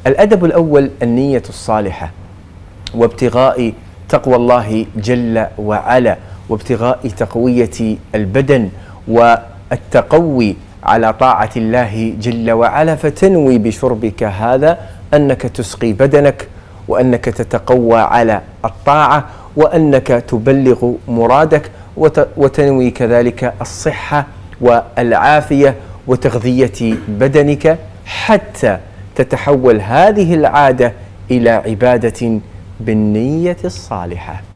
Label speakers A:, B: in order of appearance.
A: الأدب الأول النية الصالحة، وابتغاء تقوى الله جل وعلا، وابتغاء تقوية البدن والتقوي على طاعة الله جل وعلا. فتنوي بشربك هذا أنك تسقي بدنك، وأنك تتقوى على الطاعة، وأنك تبلغ مرادك، وتنوي كذلك الصحة والعافية وتغذية بدنك، حتى تتحول هذه العادة إلى عبادة بالنية الصالحة.